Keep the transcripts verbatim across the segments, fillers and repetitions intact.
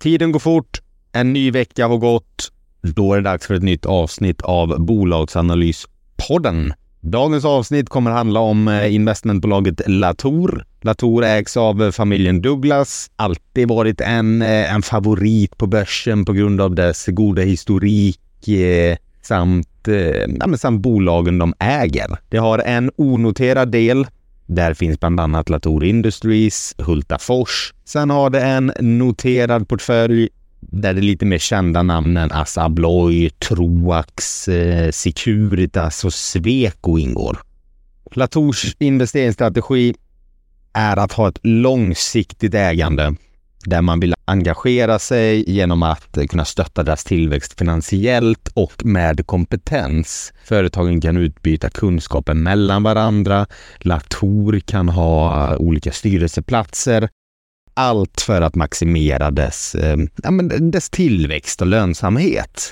Tiden går fort, en ny vecka har gått. Då är det dags för ett nytt avsnitt av Bolagsanalyspodden. Dagens avsnitt kommer handla om investmentbolaget Latour. Latour ägs av familjen Douglas. Alltid varit en, en favorit på börsen på grund av dess goda historik eh, samt, eh, ja, men samt bolagen de äger. Det har en onoterad del. Där finns bland annat Latour Industries, Hultafors. Sen har det en noterad portfölj där det är lite mer kända namnen Assa Abloy, Troax, eh, Securitas och Sweco ingår. Latours investeringsstrategi är att ha ett långsiktigt ägande där man vill engagera sig genom att kunna stötta deras tillväxt finansiellt och med kompetens. Företagen kan utbyta kunskaper mellan varandra. Latour kan ha olika styrelseplatser. Allt för att maximera dess, eh, ja, men dess tillväxt och lönsamhet.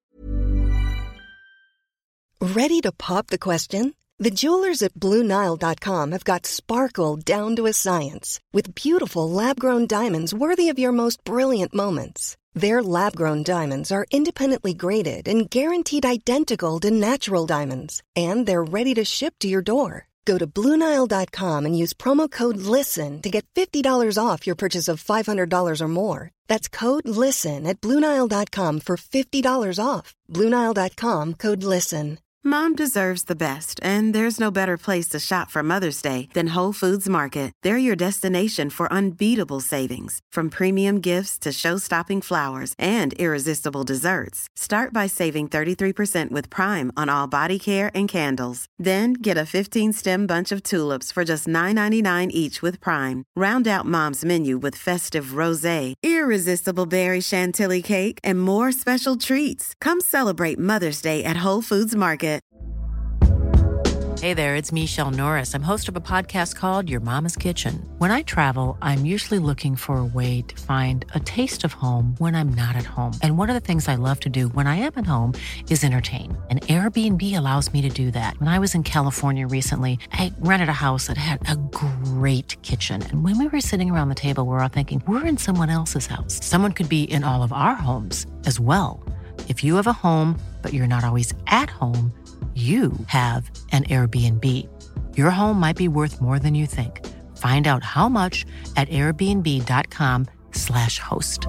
Ready to pop the question? The jewelers at Blue Nile dot com have got sparkle down to a science with beautiful lab-grown diamonds worthy of your most brilliant moments. Their lab-grown diamonds are independently graded and guaranteed identical to natural diamonds, and they're ready to ship to your door. Go to Blue Nile dot com and use promo code LISTEN to get fifty dollars off your purchase of five hundred dollars or more. That's code LISTEN at Blue Nile dot com for fifty dollars off. Blue Nile dot com, code LISTEN. Mom deserves the best, and there's no better place to shop for Mother's Day than Whole Foods Market. They're your destination for unbeatable savings, from premium gifts to show-stopping flowers and irresistible desserts. Start by saving thirty-three percent with Prime on all body care and candles. Then get a fifteen-stem bunch of tulips for just nine ninety-nine each with Prime. Round out Mom's menu with festive rosé, irresistible berry chantilly cake, and more special treats. Come celebrate Mother's Day at Whole Foods Market. Hey there, it's Michelle Norris. I'm host of a podcast called Your Mama's Kitchen. When I travel, I'm usually looking for a way to find a taste of home when I'm not at home. And one of the things I love to do when I am at home is entertain. And Airbnb allows me to do that. When I was in California recently, I rented a house that had a great kitchen. And when we were sitting around the table, we were all thinking, we're in someone else's house. Someone could be in all of our homes as well. If you have a home, but you're not always at home, you have an Airbnb. Your home might be worth more than you think. Find out how much at airbnb dot com slash host.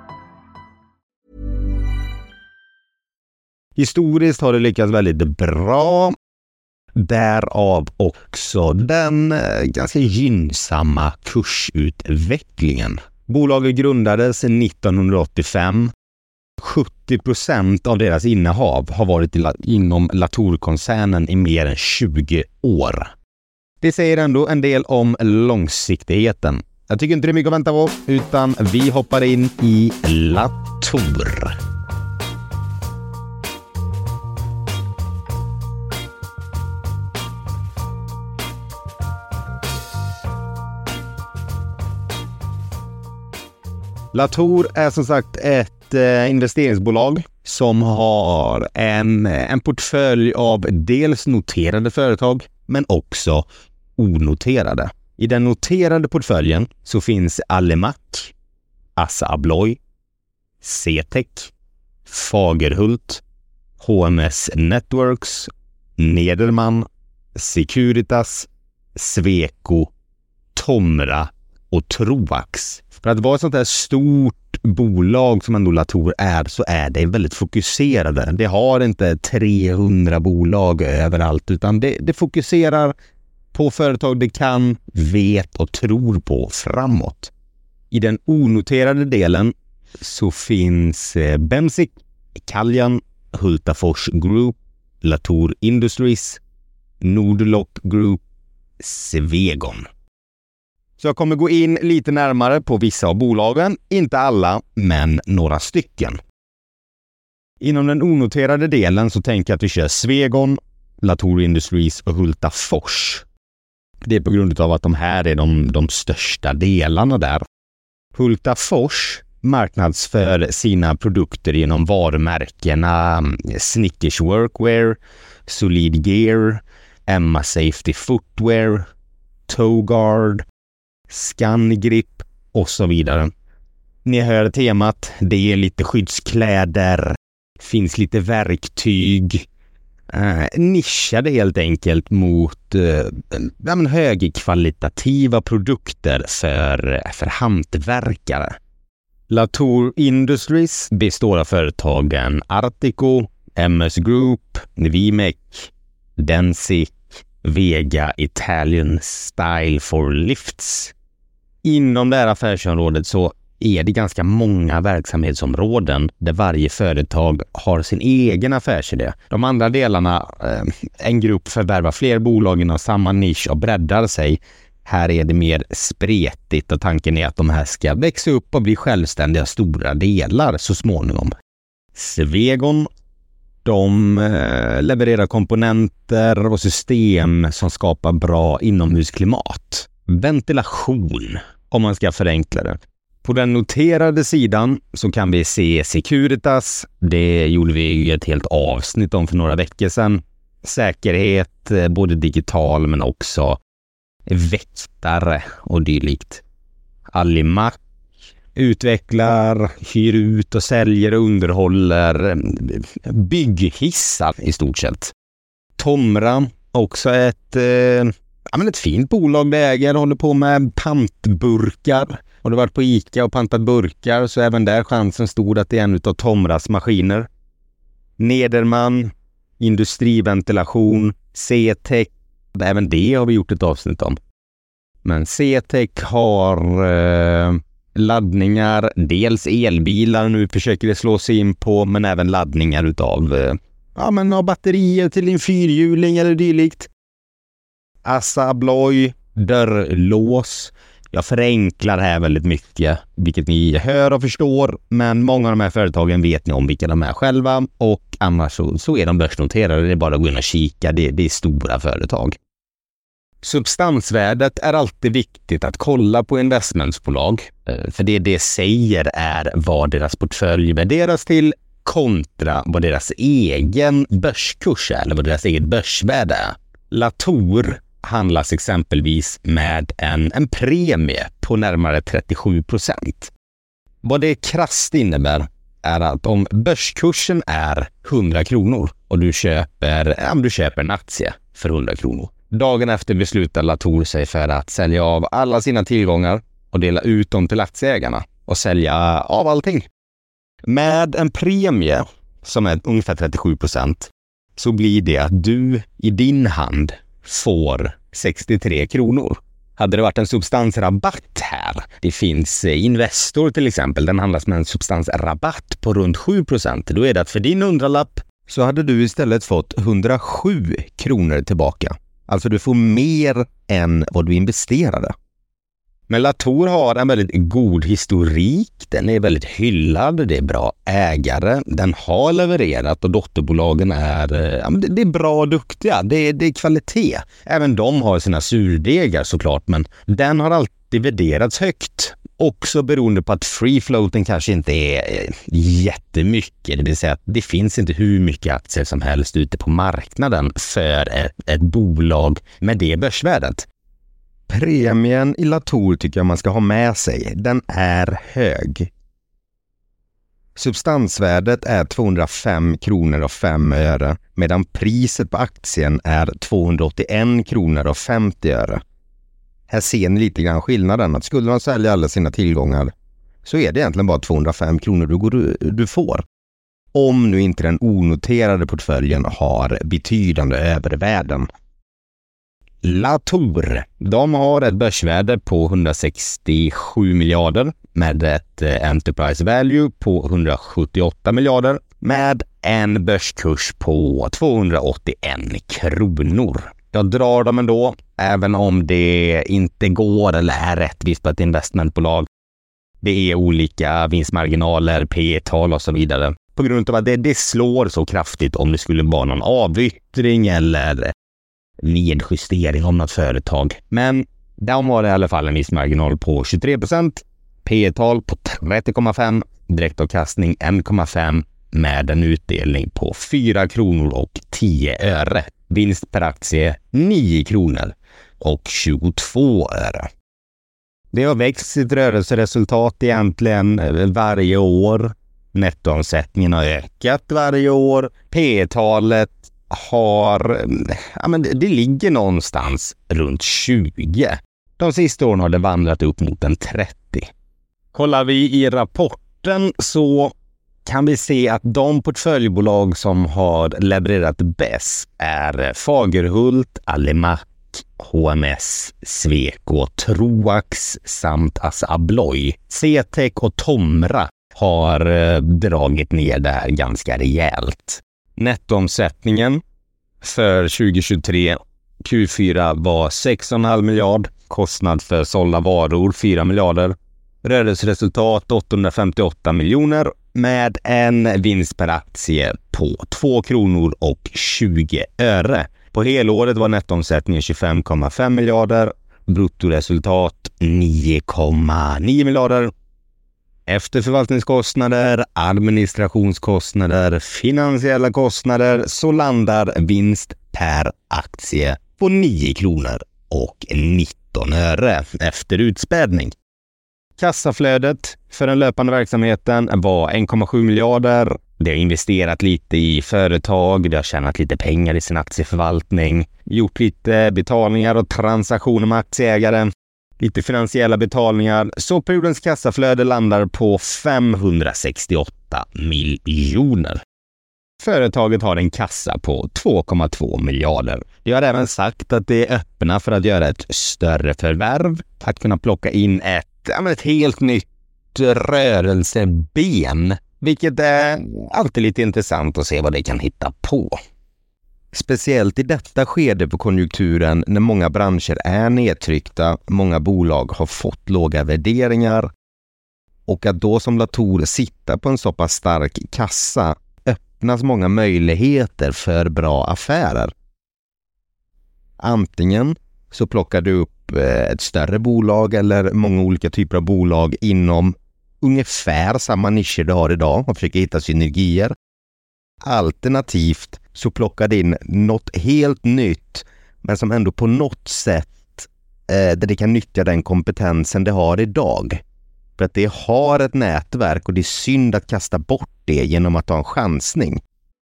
Historiskt har det lyckats väldigt bra. Därav också den ganska gynnsamma kursutvecklingen. Bolaget grundades nittonhundraåttiofem. sjuttio procent av deras innehav har varit inom Latour-koncernen i mer än tjugo år. Det säger ändå en del om långsiktigheten. Jag tycker inte det är mycket att vänta på, utan vi hoppar in i Latour. Latour är som sagt ett investeringsbolag som har en, en portfölj av dels noterade företag men också onoterade. I den noterade portföljen så finns Alimak, Assa Abloy, CTEC, Fagerhult, H M S Networks, Nederman, Securitas, Sweco, Tomra och Troax. För att vara ett sånt här stort bolag som ändå Latour är, så är det väldigt fokuserade. Det har inte trehundra bolag överallt, utan det, det fokuserar på företag det kan, vet och tror på framåt. I den onoterade delen så finns Bemsiq, Caljan, Hultafors Group, Latour Industries, Nord-Lock Group, Swegon. Så jag kommer gå in lite närmare på vissa av bolagen, inte alla, men några stycken. Inom den onoterade delen så tänker jag att vi kör Swegon, Latour Industries och Hultafors. Det är på grund av att de här är de, de största delarna där. Hultafors marknadsför sina produkter genom varumärkena Snickers Workwear, Solid Gear, Emma Safety Footwear, Towguard, Scangrip och så vidare. Ni hör temat. Det är lite skyddskläder. Finns lite verktyg. Eh, nischade helt enkelt mot eh, ja, men högkvalitativa produkter för, för hantverkare. Latour Industries består av företagen Artico, M S Group, Vimec, Densic, Vega Italian Style for Lifts. Inom det här affärsområdet så är det ganska många verksamhetsområden där varje företag har sin egen affärsidé. De andra delarna, en grupp förvärvar fler bolag inom samma nisch och breddar sig. Här är det mer spretigt och tanken är att de här ska växa upp och bli självständiga stora delar så småningom. Swegon, de levererar komponenter och system som skapar bra inomhusklimat. Ventilation, om man ska förenkla det. På den noterade sidan så kan vi se Securitas. Det gjorde vi ju ett helt avsnitt om för några veckor sedan. Säkerhet, både digital men också väktare och dylikt. Alimak utvecklar, hyr ut och säljer och underhåller bygghissar i stort sett. Tomra, också ett, eh, ja, men ett fint bolag det äger, håller på med pantburkar. Har du varit på Ica och pantat burkar så även där chansen stod att det är en av Tomras maskiner. Nederman, industriventilation, C-Tech, även det har vi gjort ett avsnitt om. Men C-Tech har eh, laddningar, dels elbilar nu försöker det slå sig in på, men även laddningar utav eh, ja, men av batterier till en fyrhjuling eller dylikt. Assa Abloy, dörrlås. Jag förenklar här väldigt mycket, vilket ni hör och förstår, men många av de här företagen vet ni om vilka de är själva och annars så, så är de börsnoterade, det är bara att gå in och kika, det, det är stora företag. Substansvärdet är alltid viktigt att kolla på investmentsbolag, för det det säger är vad deras portfölj värderas till kontra vad deras egen börskurs är eller vad deras eget börsvärde är. Latour handlas exempelvis med en, en premie på närmare trettiosju procent. Vad det krasst innebär är att om börskursen är hundra kronor och du köper, ja, du köper en aktie för hundra kronor. Dagen efter beslutar Latour sig för att sälja av alla sina tillgångar och dela ut dem till aktieägarna och sälja av allting. Med en premie som är ungefär trettiosju procent så blir det att du i din hand får sextiotre kronor. Hade det varit en substansrabatt här, det finns Investor till exempel, den handlas med en substansrabatt på runt sju procent, då är det att för din hundralapp så hade du istället fått hundrasju kronor tillbaka. Alltså du får mer än vad du investerade. Men Latour har en väldigt god historik, den är väldigt hyllad, det är bra ägare, den har levererat och dotterbolagen är, ja, det är bra och duktiga, det är, det är kvalitet. Även de har sina surdegar såklart, men den har alltid värderats högt. Också beroende på att free floaten kanske inte är jättemycket, det vill säga att det finns inte hur mycket aktier som helst ute på marknaden för ett, ett bolag med det börsvärdet. Premien i Latour tycker jag man ska ha med sig. Den är hög. Substansvärdet är tvåhundrafem kronor och fem öre medan priset på aktien är tvåhundraåttioen kronor och femtio öre. Här ser ni lite grann skillnaden, att skulle man sälja alla sina tillgångar så är det egentligen bara tvåhundrafem kronor du, går, du får. Om nu inte den onoterade portföljen har betydande övervärden. Latour, de har ett börsvärde på hundrasextiosju miljarder med ett enterprise value på hundrasjuttioåtta miljarder med en börskurs på tvåhundraåttioen kronor. Jag drar dem ändå, även om det inte går eller är rättvist på ett investmentbolag. Det är olika vinstmarginaler, P E-tal och så vidare. På grund av att det, det slår så kraftigt om det skulle vara någon avyttring eller nedjustering om något företag. Men de har i alla fall en vinstmarginal på tjugotre procent, P E-tal på trettio komma fem, direktavkastning en komma fem med en utdelning på fyra kronor och tio öre. Vinst per aktie nio kronor och tjugotvå öre. Det har växt sitt rörelseresultat egentligen varje år. Nettoomsättningen har ökat varje år. P E-talet har, ja men det ligger någonstans runt tjugo. De sista åren har det vandrat upp mot en trettio. Kollar vi i rapporten så kan vi se att de portföljbolag som har levererat bäst är Fagerhult, Alimak, H M S, Sweco, Troax samt Assa Abloy. C-Tech och Tomra har dragit ner det här ganska rejält. Nettoomsättningen för tjugo tjugotre Q fyra var sex komma fem miljard, kostnad för sålda varor fyra miljarder, rörelseresultat åttahundrafemtioåtta miljoner med en vinst per aktie på två kronor och tjugo öre. På helåret var nettoomsättningen tjugofem komma fem miljarder, bruttoresultat nio komma nio miljarder. Efter förvaltningskostnader, administrationskostnader, finansiella kostnader så landar vinst per aktie på nio kronor och nitton öre efter utspädning. Kassaflödet för den löpande verksamheten var en komma sju miljarder. Det har investerat lite i företag, det har tjänat lite pengar i sin aktieförvaltning, gjort lite betalningar och transaktioner med aktieägare, lite finansiella betalningar. Så periodens kassaflöde landar på femhundrasextioåtta miljoner. Företaget har en kassa på två komma två miljarder. Jag har även sagt att det är öppna för att göra ett större förvärv, att kunna plocka in ett, ja, ett helt nytt rörelseben, vilket är alltid lite intressant att se vad det kan hitta på. Speciellt i detta skede på konjunkturen när många branscher är nedtryckta, många bolag har fått låga värderingar och att då som Latour sitta på en så pass stark kassa öppnas många möjligheter för bra affärer. Antingen så plockar du upp ett större bolag eller många olika typer av bolag inom ungefär samma nischer du har idag och försöker hitta synergier. Alternativt så plockar det in något helt nytt men som ändå på något sätt eh, där det kan nyttja den kompetensen det har idag. För att det har ett nätverk och det är synd att kasta bort det genom att ta en chansning.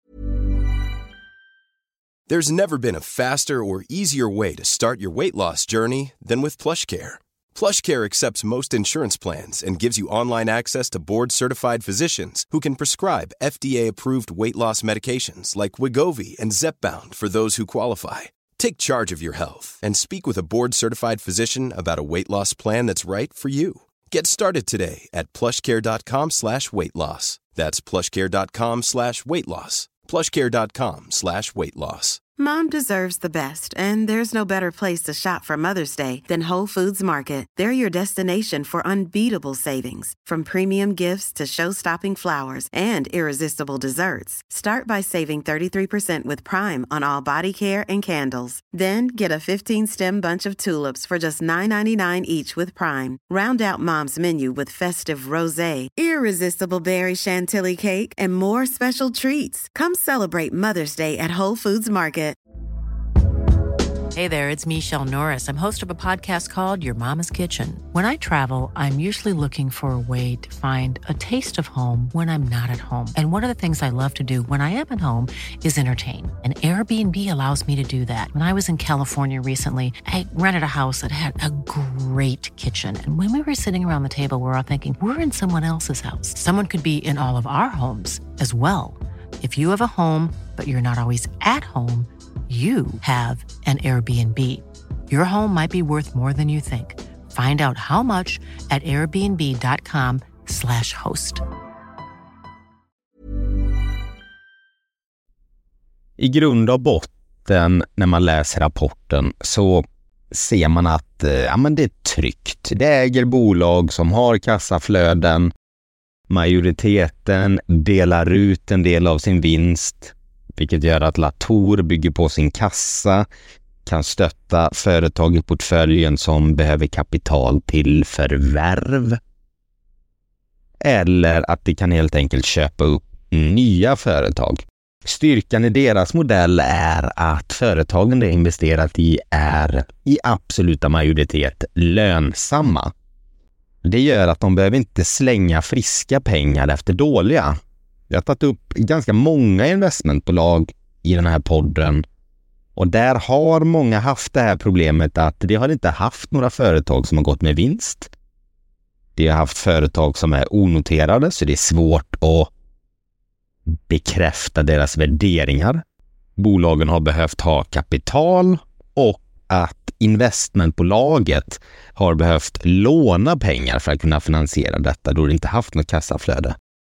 There's never been a faster or easier way to start your weight loss journey than with PlushCare. PlushCare accepts most insurance plans and gives you online access to board-certified physicians who can prescribe F D A-approved weight loss medications like Wegovy and Zepbound for those who qualify. Take charge of your health and speak with a board-certified physician about a weight loss plan that's right for you. Get started today at plushcare.com slash weight loss. That's plushcare.com slash weight loss. plushcare.com slash weight loss. Mom deserves the best, and there's no better place to shop for Mother's Day than Whole Foods Market. They're your destination for unbeatable savings, from premium gifts to show-stopping flowers and irresistible desserts. Start by saving thirty-three percent with Prime on all body care and candles. Then get a fifteen-stem bunch of tulips for just nine ninety-nine each with Prime. Round out Mom's menu with festive rosé, irresistible berry chantilly cake, and more special treats. Come celebrate Mother's Day at Whole Foods Market. Hey there, it's Michelle Norris. I'm host of a podcast called Your Mama's Kitchen. When I travel, I'm usually looking for a way to find a taste of home when I'm not at home. And one of the things I love to do when I am at home is entertain. And Airbnb allows me to do that. When I was in California recently, I rented a house that had a great kitchen. And when we were sitting around the table, we were all thinking, we're in someone else's house. Someone could be in all of our homes as well. If you have a home, but you're not always at home, you have an Airbnb. Your home might be worth more than you think. Find out how much at airbnb.com slash host. I grund och botten när man läser rapporten så ser man att ja, men det är tryggt. Det äger bolag som har kassaflöden. Majoriteten delar ut en del av sin vinst, vilket gör att Latour bygger på sin kassa, kan stötta företag i portföljen som behöver kapital till förvärv. Eller att de kan helt enkelt köpa upp nya företag. Styrkan i deras modell är att företagen de investerat i är i absoluta majoritet lönsamma. Det gör att de behöver inte slänga friska pengar efter dåliga. Jag har tagit upp ganska många investmentbolag i den här podden. Och där har många haft det här problemet att de har inte haft några företag som har gått med vinst. De har haft företag som är onoterade, så det är svårt att bekräfta deras värderingar. Bolagen har behövt ha kapital och att investmentbolaget har behövt låna pengar för att kunna finansiera detta då det inte haft något kassaflöde.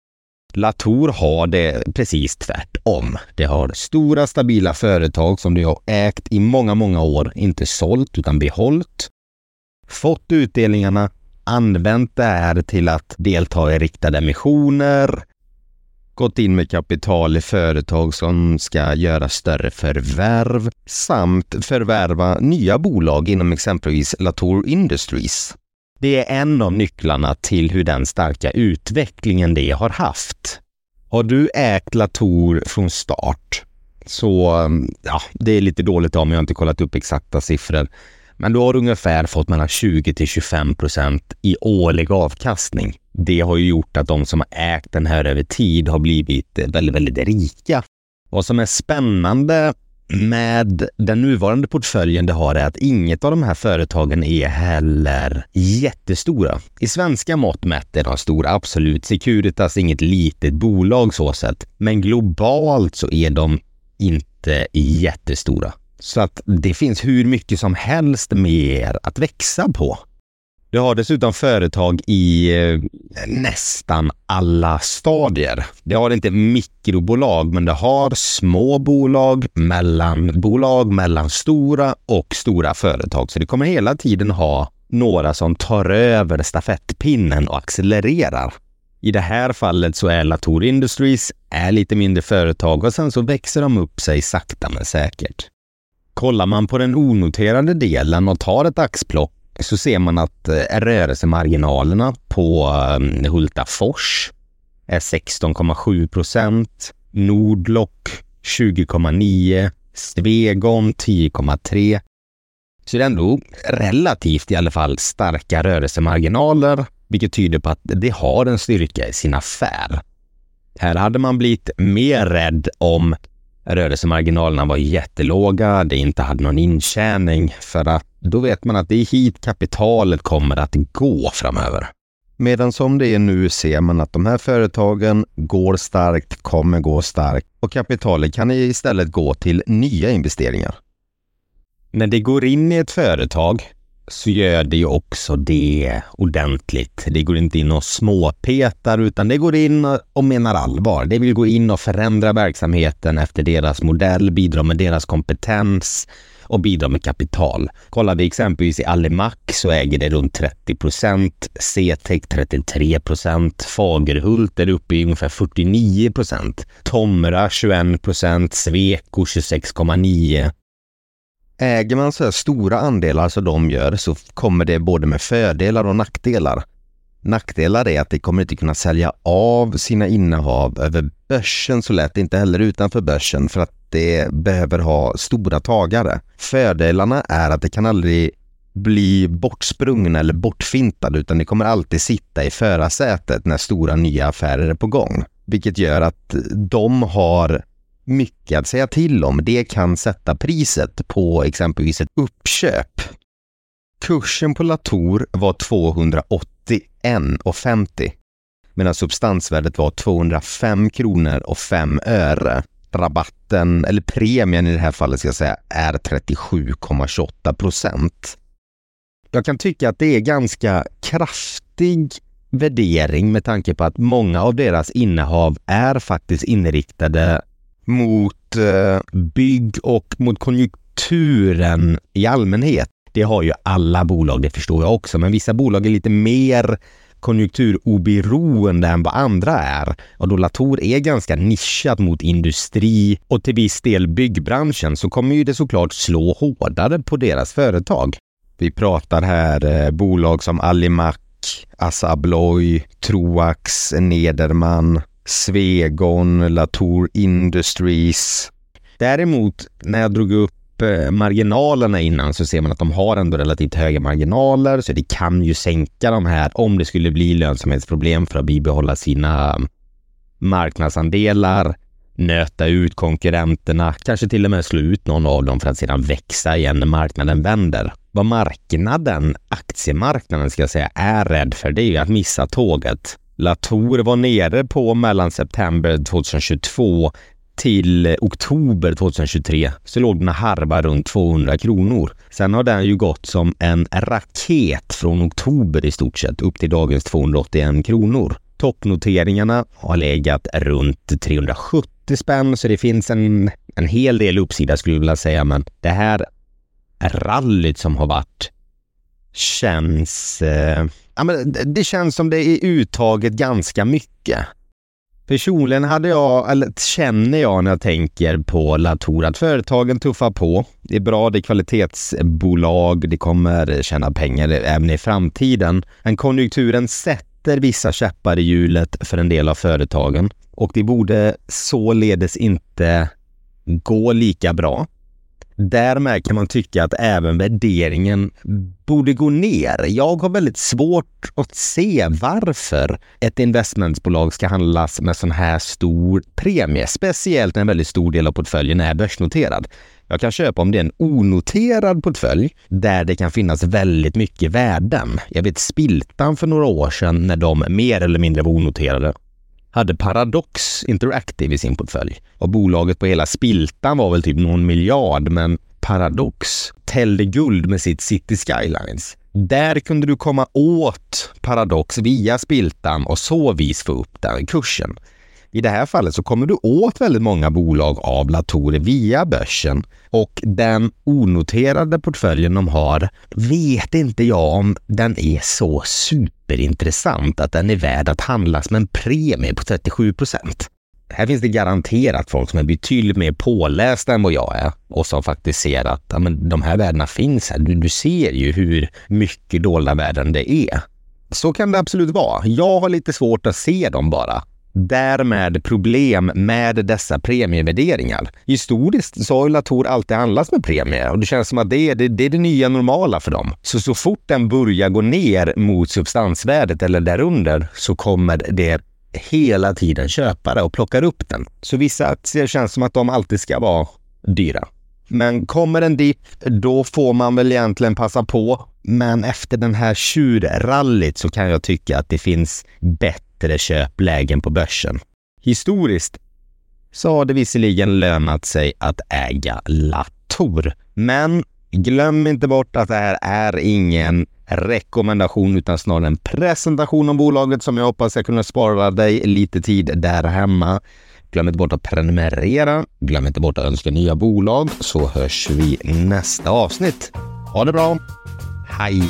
Latour har det precis tvärtom. Det har stora stabila företag som de har ägt i många, många år, inte sålt utan behållit. Fått utdelningarna, använt det här till att delta i riktade emissioner, gått in med kapital i företag som ska göra större förvärv samt förvärva nya bolag inom exempelvis Latour Industries. Det är en av nycklarna till hur den starka utvecklingen det har haft. Har du ägt Latour från start så ja, det är lite dåligt om jag inte kollat upp exakta siffror. Men du har ungefär fått mellan tjugo till tjugofem procent i årlig avkastning. Det har ju gjort att de som har ägt den här över tid har blivit väldigt, väldigt rika. Vad som är spännande med den nuvarande portföljen det har är att inget av de här företagen är heller jättestora. I svenska mått mätt är de stora, absolut. Securitas är inget litet bolag så sett. Men globalt så är de inte jättestora. Så att det finns hur mycket som helst mer att växa på. Du har dessutom företag i nästan alla stadier. Det har inte mikrobolag, men det har små bolag, mellanbolag, mellanstora och stora företag. Så det kommer hela tiden ha några som tar över stafettpinnen och accelererar. I det här fallet så är Latour Industries är lite mindre företag och sen så växer de upp sig sakta men säkert. Kollar man på den onoterade delen och tar ett axplock så ser man att rörelsemarginalerna på Hultafors är sexton komma sju procent, Nordlock tjugo komma nio, Svegon tio komma tre. Så det är ändå relativt i alla fall starka rörelsemarginaler, vilket tyder på att det har en styrka i sin affär. Här hade man blivit mer rädd om rörelsemarginalerna var jättelåga, det inte hade någon intjäning, för att då vet man att det är hit kapitalet kommer att gå framöver. Medan som det är nu ser man att de här företagen går starkt, kommer gå starkt och kapitalet kan istället gå till nya investeringar. När det går in i ett företag så gör det ju också det ordentligt. Det går inte in och småpetar utan det går in och menar allvar. Det vill gå in och förändra verksamheten efter deras modell, bidra med deras kompetens och bidra med kapital. Kollar vi exempelvis i Alimak så äger det runt trettio procent, C-Tech trettiotre procent, Fagerhult är uppe i ungefär fyrtionio procent, Tomra tjugoen procent, Sweco tjugosex komma nio. Äger man så här stora andelar som de gör så kommer det både med fördelar och nackdelar. Nackdelar är att det kommer inte kunna sälja av sina innehav över börsen så lätt, inte heller utanför börsen för att det behöver ha stora tagare. Fördelarna är att det kan aldrig bli bortsprungna eller bortfintade utan det kommer alltid sitta i förarsätet när stora nya affärer är på gång. Vilket gör att de har mycket att säga till om. Det kan sätta priset på exempelvis ett uppköp. Kursen på Latour var tvåhundraåttioen komma femtio medan substansvärdet var tvåhundrafem kronor och fem öre. Rabatten, eller premien i det här fallet ska jag säga, är trettiosju komma tjugoåtta procent. Jag kan tycka att det är ganska kraftig värdering med tanke på att många av deras innehav är faktiskt inriktade mot eh, bygg och mot konjunkturen i allmänhet. Det har ju alla bolag, det förstår jag också, men vissa bolag är lite mer konjunkturoberoende än vad andra är. Och då Latour är ganska nischat mot industri och till viss del byggbranschen så kommer ju det såklart slå hårdare på deras företag. Vi pratar här eh, bolag som Alimak, Assa Abloy, Troax, Nederman, Svegon, Latour Industries. Däremot när jag drog upp upp eh, marginalerna innan så ser man att de har ändå relativt höga marginaler, så det kan ju sänka de här om det skulle bli lönsamhetsproblem för att bibehålla sina marknadsandelar, nöta ut konkurrenterna, kanske till och med slå ut någon av dem för att sedan växa igen när marknaden vänder. Vad marknaden, aktiemarknaden ska jag säga, är rädd för, det är ju att missa tåget. Latour var nere på mellan september tjugohundratjugotvå till oktober tjugohundratjugotre, så låg den harva runt tvåhundra kronor. Sen har den ju gått som en raket från oktober i stort sett upp till dagens tvåhundraåttioen kronor. Toppnoteringarna har legat runt trehundrasjuttio spänn, så det finns en, en hel del uppsida skulle jag vilja säga, men det här rallyt som har varit känns eh, ja, men det känns som det är uttaget ganska mycket. Personligen hade jag, eller känner jag när jag tänker på Latour, att företagen tuffar på. Det är bra, det är kvalitetsbolag, det kommer tjäna pengar även i framtiden. Men konjunkturen sätter vissa käppar i hjulet för en del av företagen, och det borde således inte gå lika bra. Därmed kan man tycka att även värderingen borde gå ner. Jag har väldigt svårt att se varför ett investmentbolag ska handlas med sån här stor premie, speciellt när en väldigt stor del av portföljen är börsnoterad. Jag kan köpa om det är en onoterad portfölj där det kan finnas väldigt mycket värden. Jag vet Spiltan för några år sedan, när de mer eller mindre var onoterade, hade Paradox Interactive i sin portfölj. Och bolaget på hela Spiltan var väl typ någon miljard, men Paradox tällde guld med sitt City Skylines. Där kunde du komma åt Paradox via Spiltan och så vis få upp den kursen. I det här fallet så kommer du åt väldigt många bolag av Latour via börsen, och den onoterade portföljen de har vet inte jag om den är så superintressant att den är värd att handlas med en premie på trettiosju procent. Här finns det garanterat folk som är betydligt mer pålästa än vad jag är och som faktiskt ser att ja, men de här värdena finns här. Du, du ser ju hur mycket dolda värden det är. Så kan det absolut vara. Jag har lite svårt att se dem bara. Därmed problem med dessa premievärderingar. Historiskt så har Latour alltid handlats med premier, och det känns som att det är det, det är det nya normala för dem. Så så fort den börjar gå ner mot substansvärdet eller därunder, så kommer det hela tiden köpa det och plockar upp den. Så vissa aktier känns som att de alltid ska vara dyra. Men kommer en dipp, då får man väl egentligen passa på. Men efter den här tjurrallyt så kan jag tycka att det finns bättre köplägen på börsen. Historiskt så har det visserligen lönat sig att äga Latour. Men glöm inte bort att det här är ingen rekommendation utan snarare en presentation om bolaget som jag hoppas jag kunna spara dig lite tid där hemma. Glöm inte bort att prenumerera. Glöm inte bort att önska nya bolag, så hörs vi nästa avsnitt. Ha det bra. Hej!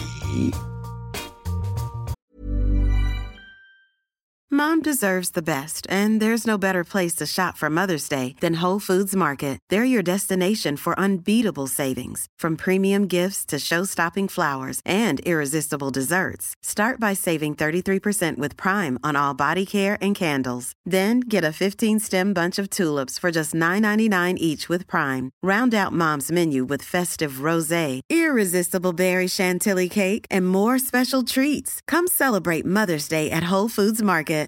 Mom deserves the best, and there's no better place to shop for Mother's Day than Whole Foods Market. They're your destination for unbeatable savings, from premium gifts to show-stopping flowers and irresistible desserts. Start by saving thirty-three percent with Prime on all body care and candles. Then get a fifteen-stem bunch of tulips for just nine ninety-nine each with Prime. Round out Mom's menu with festive rosé, irresistible berry chantilly cake, and more special treats. Come celebrate Mother's Day at Whole Foods Market.